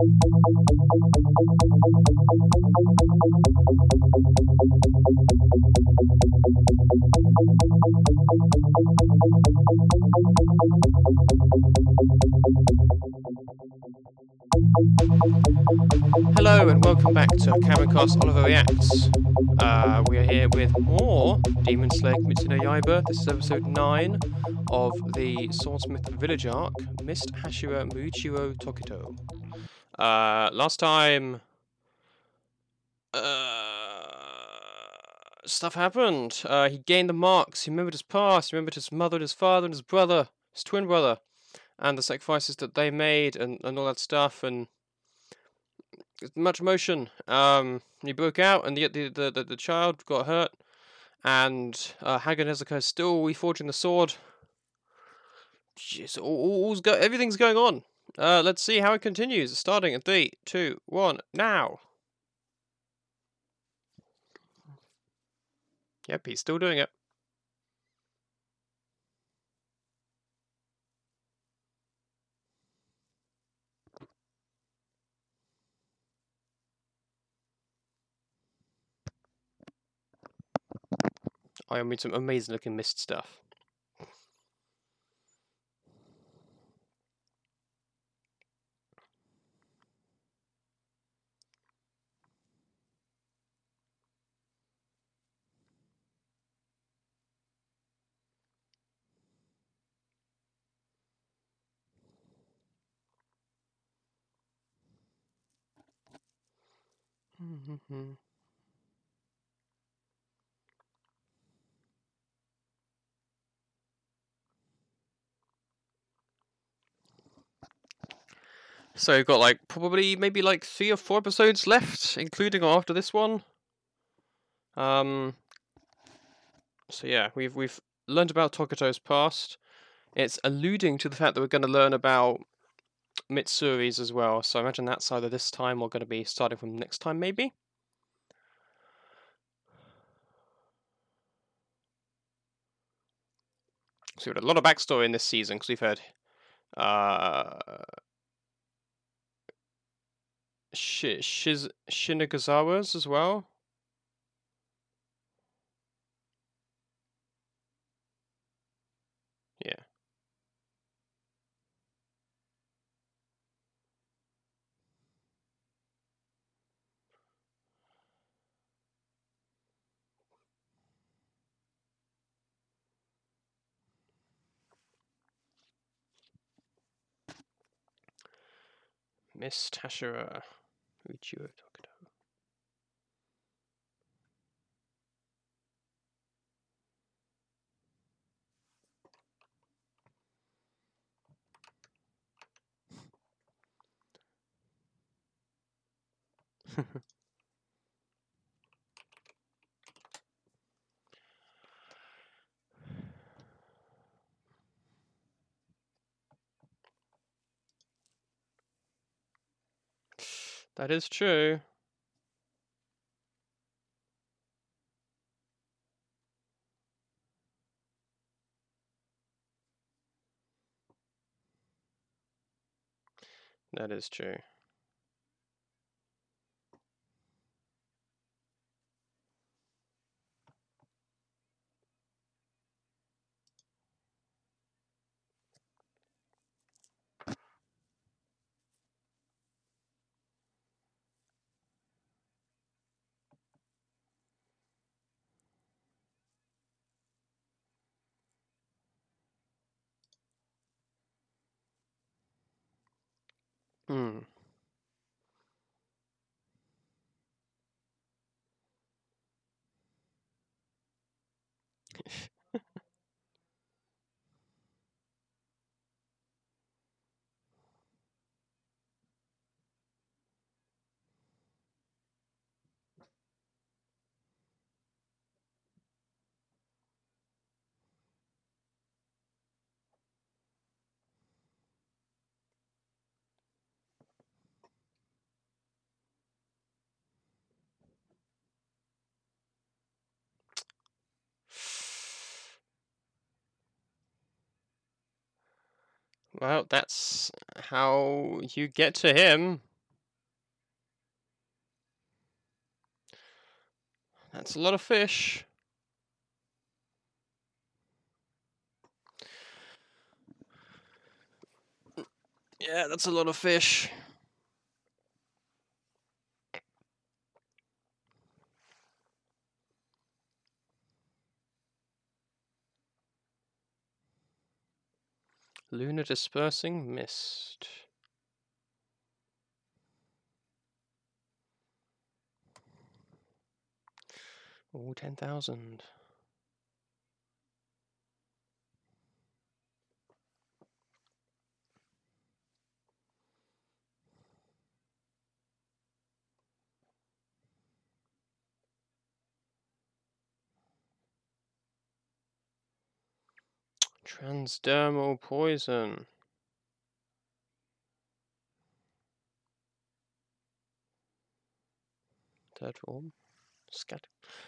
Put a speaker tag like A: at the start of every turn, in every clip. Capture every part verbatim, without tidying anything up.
A: Hello and welcome back to Kamencast Oliver Reacts. Uh, we are here with more Demon Slayer Kimetsu no Yaiba. This is episode nine of the Swordsmith Village arc, Mist Hashira Muichiro Tokito. Uh, last time... Uh, stuff happened. Uh, he gained the marks, he remembered his past, he remembered his mother and his father and his brother, his twin brother, and the sacrifices that they made and, and all that stuff, and much emotion. Um, he broke out, and yet the, the, the, the child got hurt, and uh, Hagen Hezekiah is still reforging the sword. Jeez, all, all's go everything's going on. Uh, let's see how it continues. Starting in three, two, one, now. Yep, he's still doing it. I mean, some amazing looking mist stuff. So you've got like probably maybe like three or four episodes left, including or after this one. Um. So yeah, we've we've learned about Tokito's past. It's alluding to the fact that we're going to learn about Mitsuri's as well. So I imagine that's either this time or going to be starting from next time, maybe. So we've had a lot of backstory in this season because we've heard uh, Sh Shiz Shinagazawa's as well. Yeah. Miss Tashira Uchiwa Tokito. That is true. That is true. Hmm. Well, that's how you get to him. That's a lot of fish. Yeah, that's a lot of fish. Lunar dispersing mist. Oh, ten thousand. Transdermal poison. Third form. Scatter.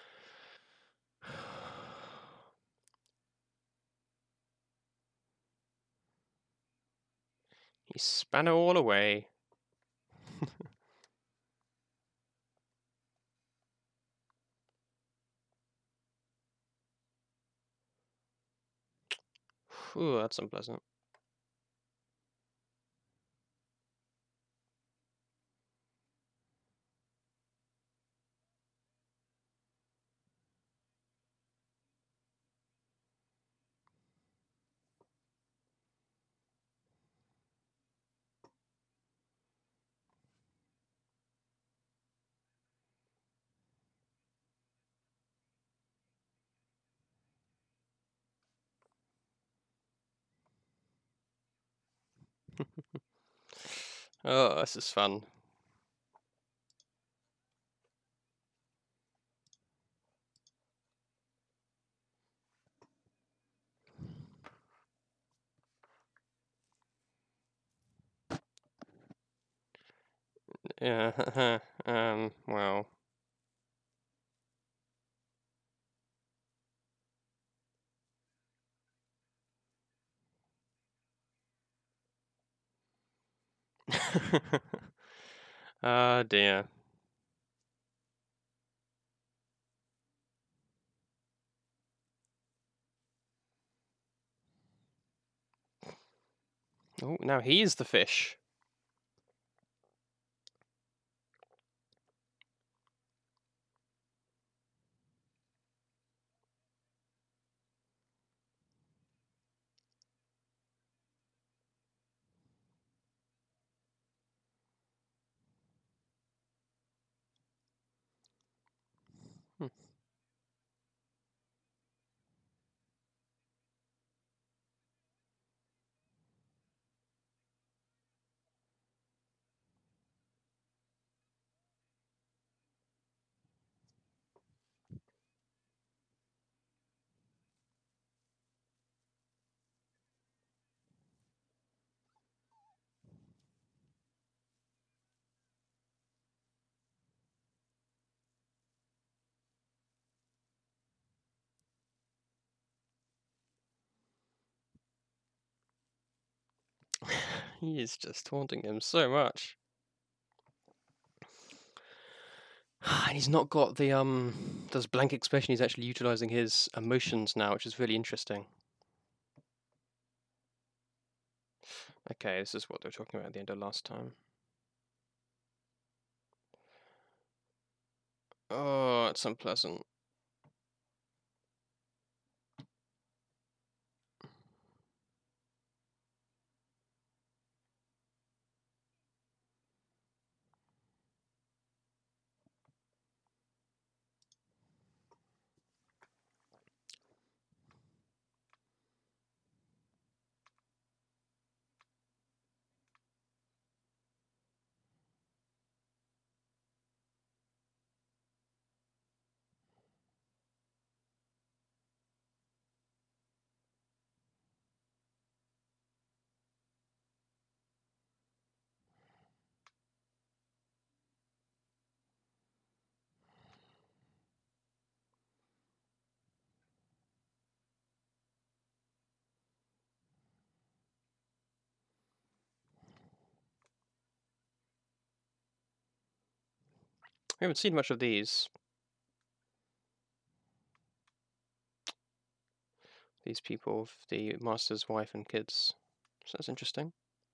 A: He span it all away. Ooh, that's unpleasant. Oh, this is fun. Yeah, um, well. Ah, dear. Oh, now he's the fish. Hmm. He is just taunting him so much. And he's not got the um those blank expression, he's actually utilizing his emotions now, which is really interesting. Okay, this is what they were talking about at the end of last time. Oh, it's unpleasant. We haven't seen much of these. these people, the master's wife and kids. So that's interesting.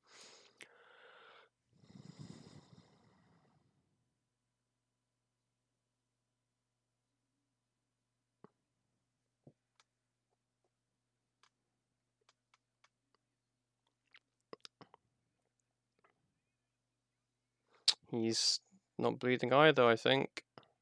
A: He's not bleeding either, I think.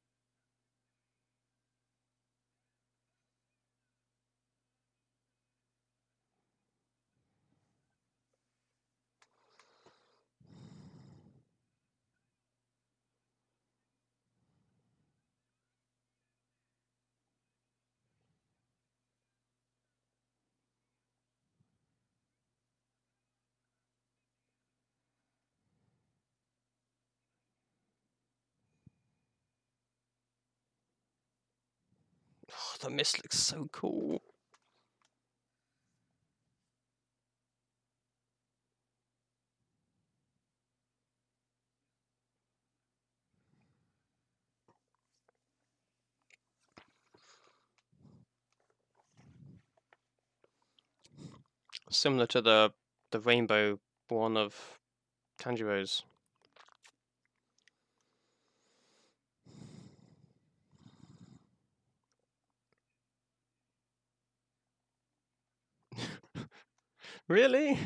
A: Oh, the mist looks so cool. Similar to the the rainbow one of Tanjiro's. Really?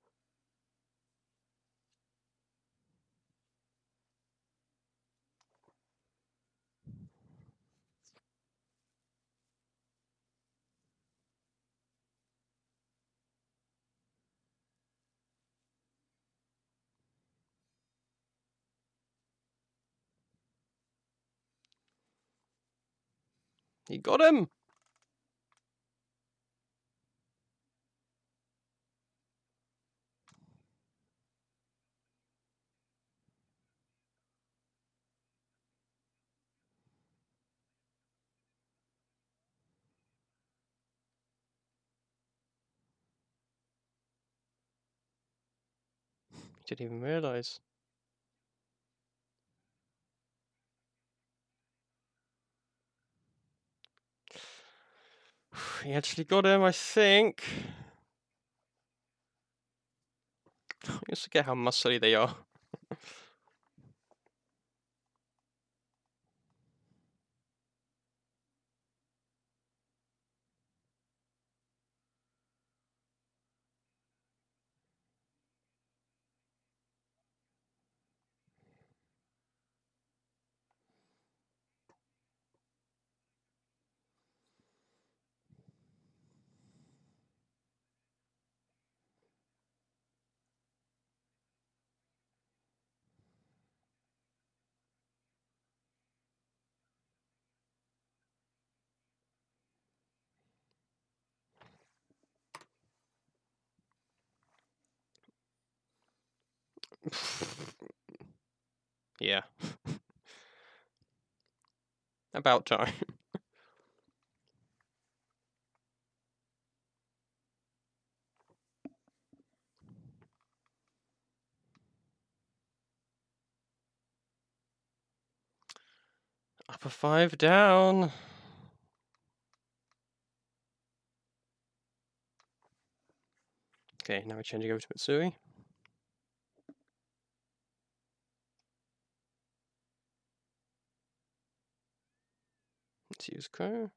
A: He got him! Didn't even realise. He actually got him, I think. I just forget how muscly they are. Yeah. About time. Upper five down. Okay, now we're changing over to Mitsui. Let's use Ko.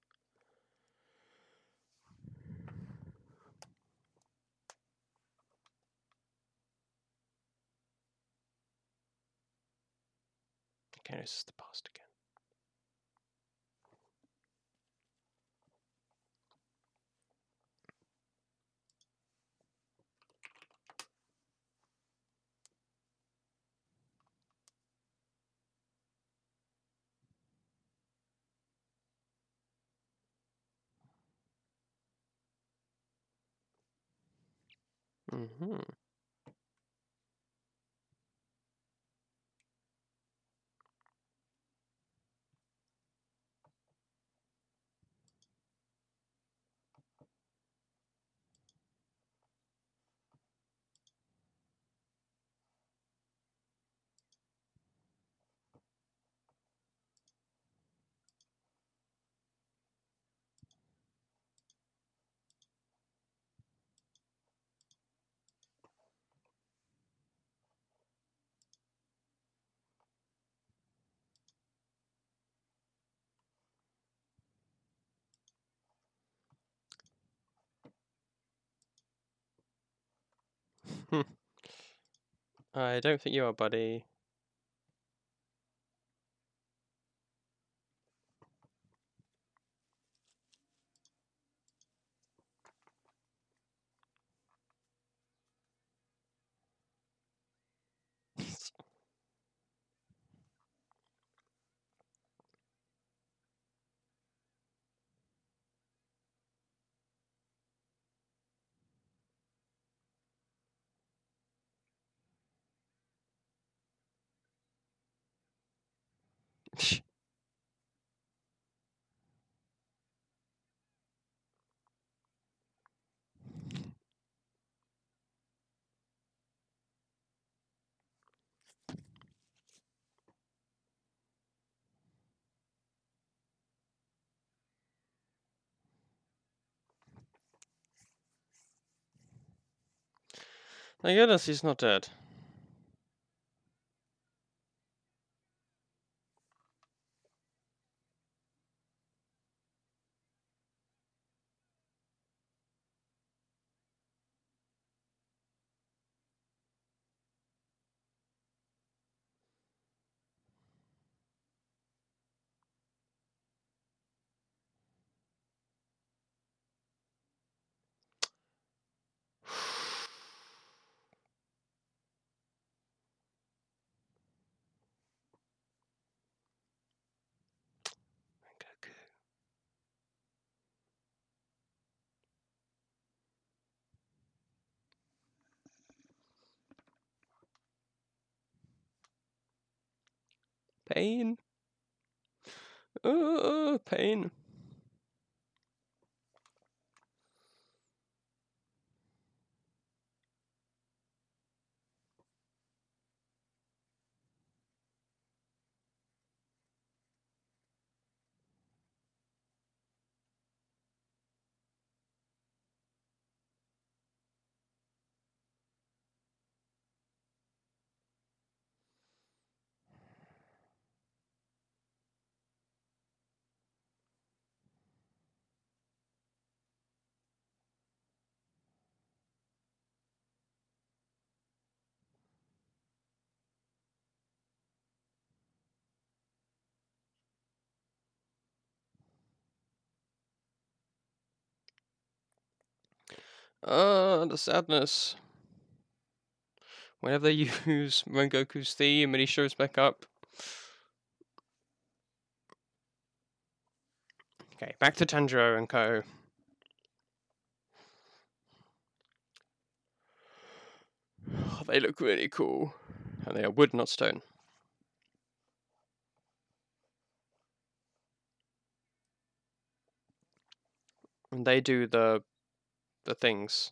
A: Okay, this is the past again. Mm-hmm. I don't think you are, buddy. Thank goodness he's not dead. Pain. Uh, pain. Ah, the sadness. Whenever they use Rengoku's theme and he shows back up. Okay, back to Tanjiro and Co. Oh, they look really cool. And they are wood, not stone. And they do the the things.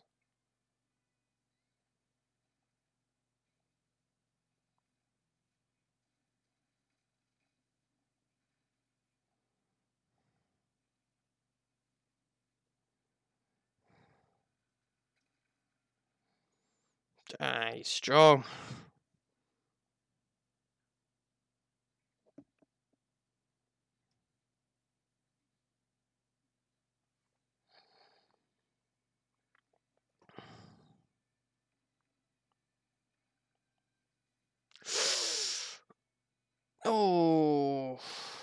A: Ah, he's strong. Oh.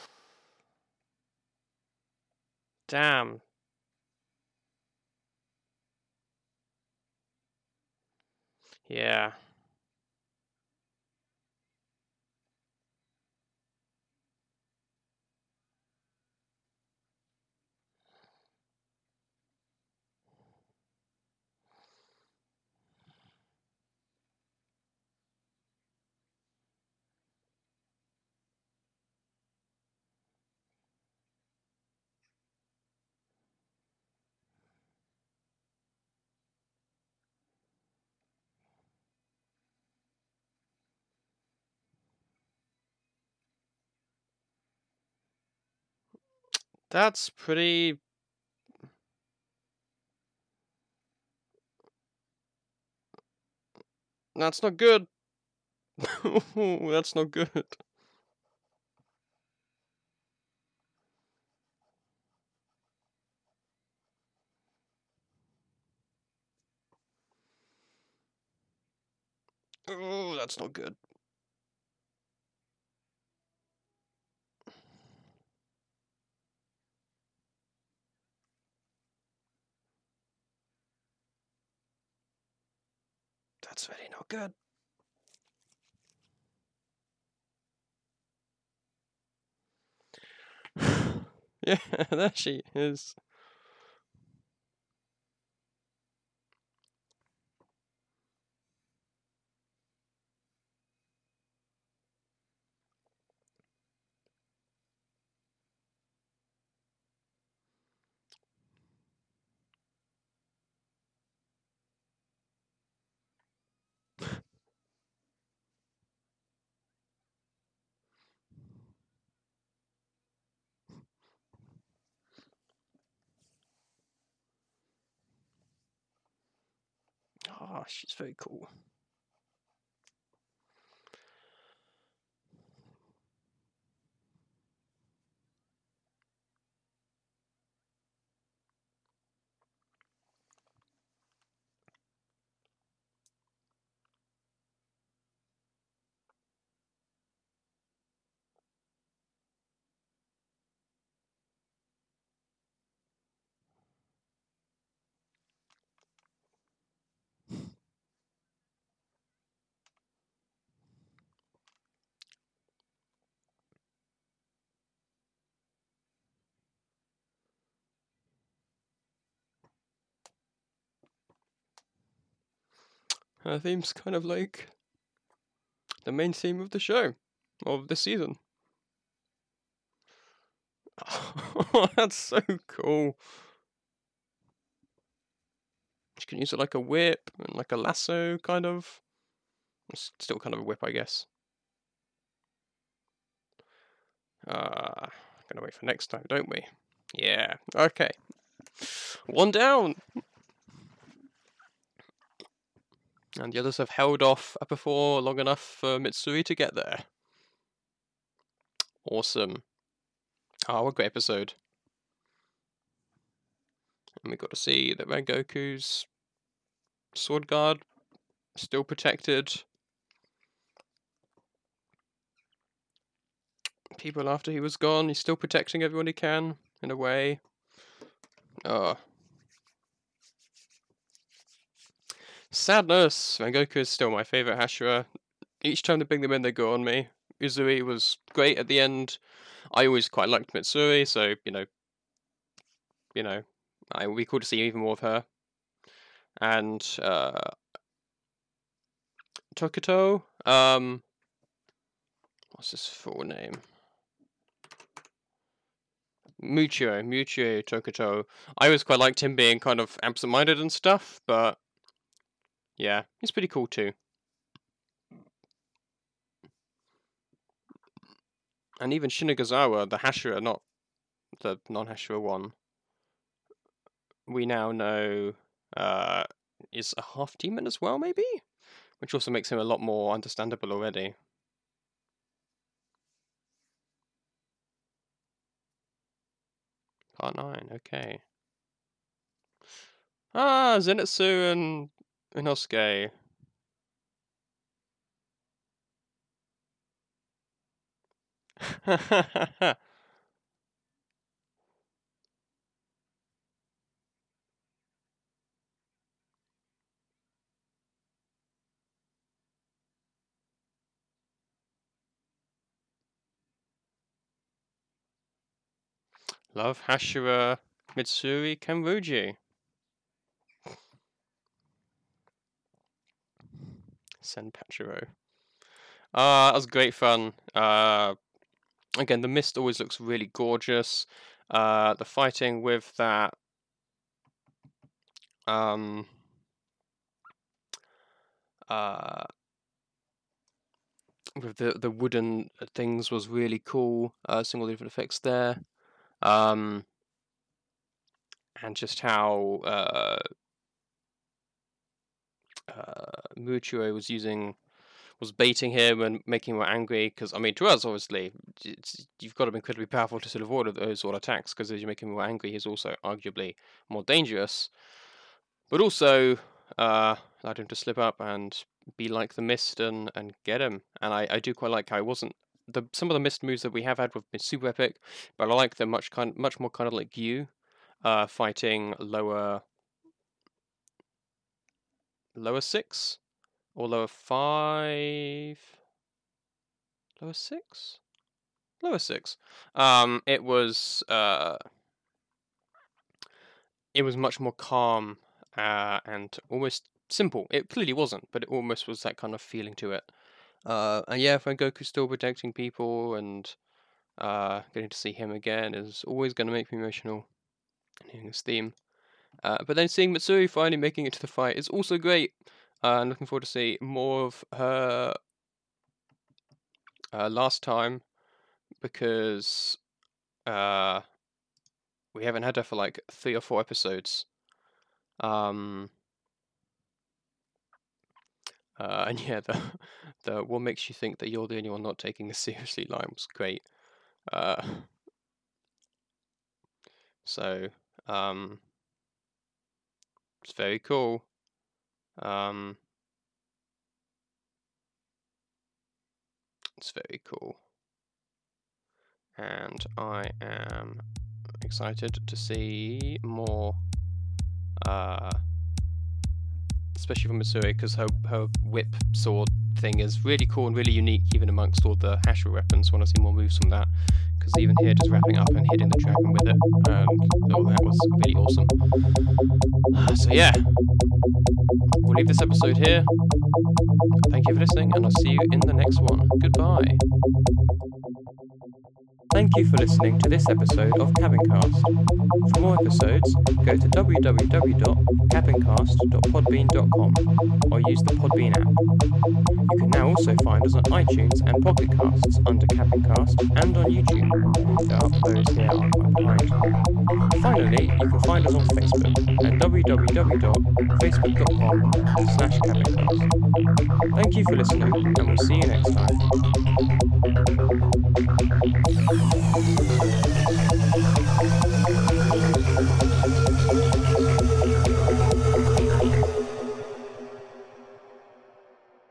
A: Damn. Yeah. That's pretty... That's not good. That's not good. Oh, that's not good. That's really not good. Yeah, there she is. Oh, she's very cool. Her theme's kind of like the main theme of the show, of this season. Oh, that's so cool. She can use it like a whip and like a lasso, kind of. It's still kind of a whip, I guess. Uh, gonna wait for next time, don't we? Yeah, okay. One down! And the others have held off Upper four long enough for Mitsui to get there. Awesome. Oh, what a great episode. And we got to see that Rengoku's sword guard still protected people after he was gone. He's still protecting everyone he can, in a way. Oh. Sadness! Rengoku is still my favourite Hashira. Each time they bring them in, they go on me. Uzui was great at the end. I always quite liked Mitsuri, so, you know, you know, it would be cool to see even more of her. And, uh, Tokuto, um, what's his full name? Muchio, Muchio Tokuto. I always quite liked him being kind of absent-minded and stuff, but yeah, he's pretty cool too. And even Shinigazawa, the Hashira, not the non-Hashira one, we now know uh, is a half demon as well, maybe? Which also makes him a lot more understandable already. Part nine, okay. Ah, Zenitsu and Inosuke. Love Hashira Mitsuri Kenruji. Senpachiro. Ah, uh, that was great fun. Uh, again, the mist always looks really gorgeous. Uh, the fighting with that um, uh, with the the wooden things was really cool. Uh, seeing all the different effects there, um, and just how uh, uh, Muchio was using. was baiting him and making him more angry, because, I mean, to us, obviously, it's, you've got to be incredibly powerful to sort of avoid those sort of attacks, because as you make him more angry, he's also arguably more dangerous. But also, uh, allowed him to slip up and be like the Mist and, and get him. And I, I do quite like how it wasn't the some of the Mist moves that we have had have been super epic, but I like them much kind much more kind of like you, uh, fighting lower lower six or lower five, lower six, lower six. Um, it was uh, it was much more calm uh, and almost simple. It clearly wasn't, but it almost was that kind of feeling to it. Uh, and yeah, Van Goku's still protecting people, and uh, getting to see him again is always going to make me emotional. Hearing his theme. Uh, but then seeing Mitsuri finally making it to the fight is also great. Uh, I'm looking forward to see more of her uh, last time, because uh, we haven't had her for like three or four episodes. Um, uh, and yeah, the the what makes you think that you're the only one not taking this seriously line was great. Uh, so um, it's very cool. Um, it's very cool. And I am excited to see more, uh, especially from Mitsuri, because her, her whip sword thing is really cool and really unique, even amongst all the Hashira weapons. Want to see more moves from that, because even here, just wrapping up and hitting the dragon with it, um, oh, that was really awesome. Uh, so yeah, we'll leave this episode here. Thank you for listening, and I'll see you in the next one. Goodbye. Thank you for listening to this episode of Cabincast. For more episodes, go to w w w dot cabincast dot podbean dot com or use the Podbean app. You can now also find us on iTunes and Pocket Casts under Cabincast and on YouTube. The uploads here are quite behind. Finally, you can find us on Facebook at w w w dot facebook dot com slash cabincast. Thank you for listening, and we'll see you next time.